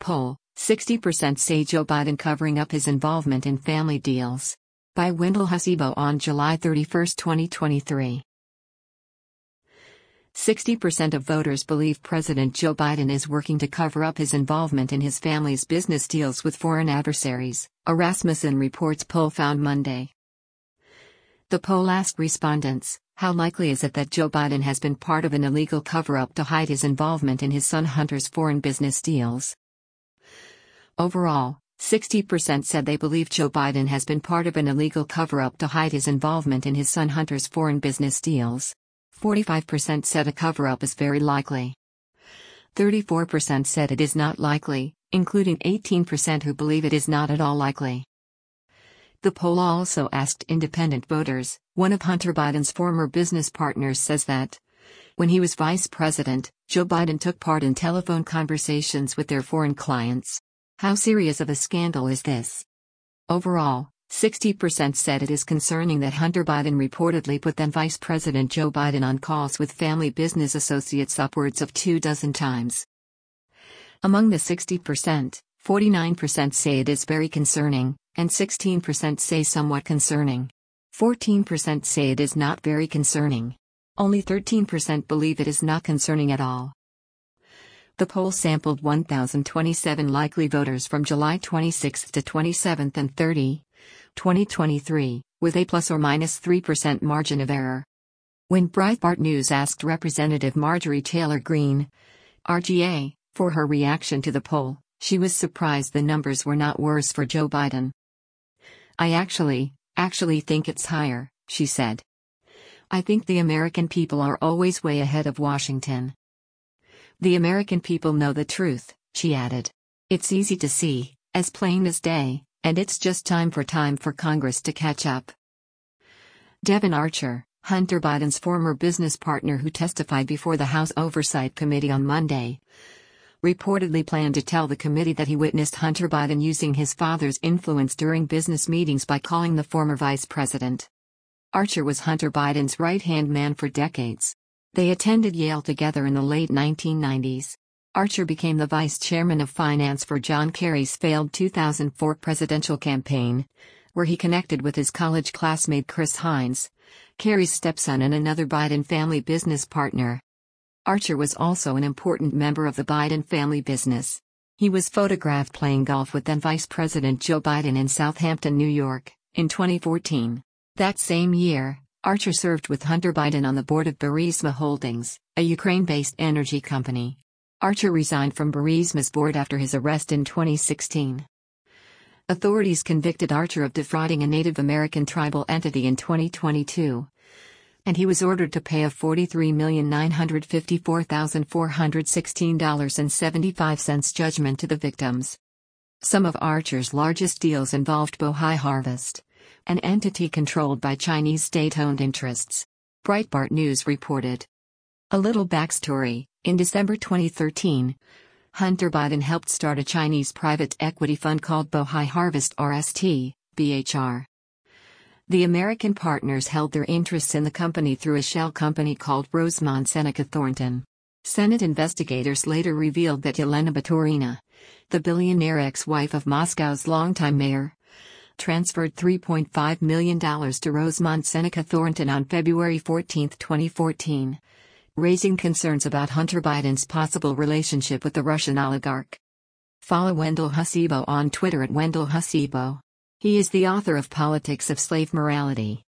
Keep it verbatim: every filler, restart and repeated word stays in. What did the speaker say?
Poll, sixty percent say Joe Biden covering up his involvement in family deals. By Wendell Hasibo on July thirty-first, twenty twenty-three. sixty percent of voters believe President Joe Biden is working to cover up his involvement in his family's business deals with foreign adversaries, a Rasmussen Reports poll found Monday. The poll asked respondents, how likely is it that Joe Biden has been part of an illegal cover-up to hide his involvement in his son Hunter's foreign business deals? Overall, sixty percent said they believe Joe Biden has been part of an illegal cover-up to hide his involvement in his son Hunter's foreign business deals. forty-five percent said a cover-up is very likely. thirty-four percent said it is not likely, including eighteen percent who believe it is not at all likely. The poll also asked independent voters. One of Hunter Biden's former business partners says that, when he was vice president, Joe Biden took part in telephone conversations with their foreign clients. How serious of a scandal is this? Overall, sixty percent said it is concerning that Hunter Biden reportedly put then Vice President Joe Biden on calls with family business associates upwards of two dozen times. Among the sixty percent, forty-nine percent say it is very concerning, and sixteen percent say somewhat concerning. fourteen percent say it is not very concerning. Only thirteen percent believe it is not concerning at all. The poll sampled one thousand twenty-seven likely voters from July twenty-sixth to twenty-seventh and thirtieth, twenty twenty-three, with a plus or minus three percent margin of error. When Breitbart News asked Representative Marjorie Taylor Greene, R G A, for her reaction to the poll, she was surprised the numbers were not worse for Joe Biden. I actually, actually think it's higher, she said. I think the American people are always way ahead of Washington. The American people know the truth, she added. It's easy to see, as plain as day, and it's just time for time for Congress to catch up. Devon Archer, Hunter Biden's former business partner who testified before the House Oversight Committee on Monday, reportedly planned to tell the committee that he witnessed Hunter Biden using his father's influence during business meetings by calling the former vice president. Archer was Hunter Biden's right-hand man for decades. They attended Yale together in the late nineteen nineties. Archer became the vice chairman of finance for John Kerry's failed two thousand four presidential campaign, where he connected with his college classmate Chris Hines, Kerry's stepson and another Biden family business partner. Archer was also an important member of the Biden family business. He was photographed playing golf with then Vice President Joe Biden in Southampton, New York, in twenty fourteen. That same year, Archer served with Hunter Biden on the board of Burisma Holdings, a Ukraine-based energy company. Archer resigned from Burisma's board after his arrest in twenty sixteen. Authorities convicted Archer of defrauding a Native American tribal entity in twenty twenty-two. And he was ordered to pay a forty-three million nine hundred fifty-four thousand four hundred sixteen dollars and seventy-five cents judgment to the victims. Some of Archer's largest deals involved Bohai Harvest, an entity controlled by Chinese state-owned interests. Breitbart News reported. A little backstory: in December twenty thirteen, Hunter Biden helped start a Chinese private equity fund called Bohai Harvest R S T, B H R. The American partners held their interests in the company through a shell company called Rosemont Seneca Thornton. Senate investigators later revealed that Yelena Baturina, the billionaire ex-wife of Moscow's longtime mayor, transferred three point five million dollars to Rosemont Seneca Thornton on February fourteenth, twenty fourteen, raising concerns about Hunter Biden's possible relationship with the Russian oligarch. Follow Wendell Hasibo on Twitter at Wendell Hasibo. He is the author of Politics of Slave Morality.